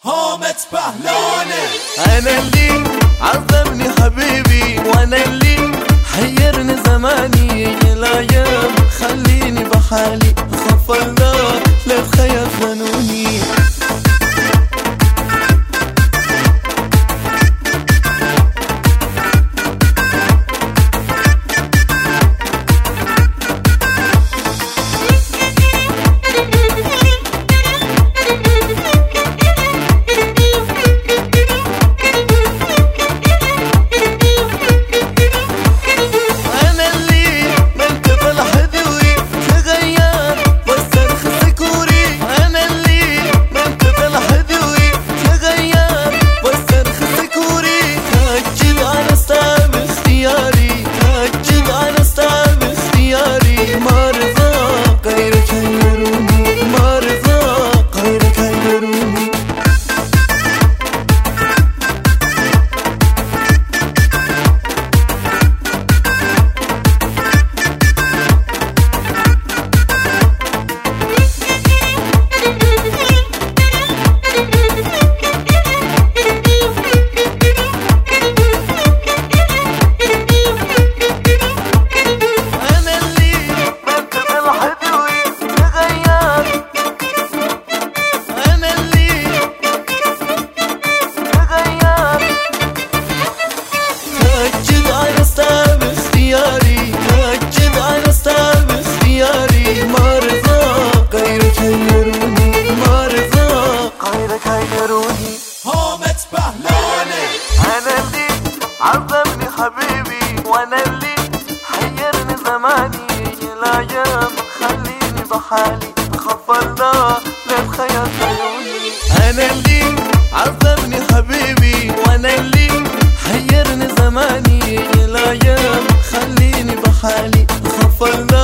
هومة بهلانة. أنا اللي عذبني حبيبي، وأنا اللي حيرني زماني. الأيام خليني بحالي، خف الله لا تخيل ظنوني. هومة بهلانة. أنا اللي عذبني حبيبي، وأنا اللي حيرني زماني. الأيام خليني بحالي، خف الله لا تخيل عيوني. أنا اللي عذبني حبيبي، وأنا اللي حيرني زماني. الأيام خليني بحالي، خف الله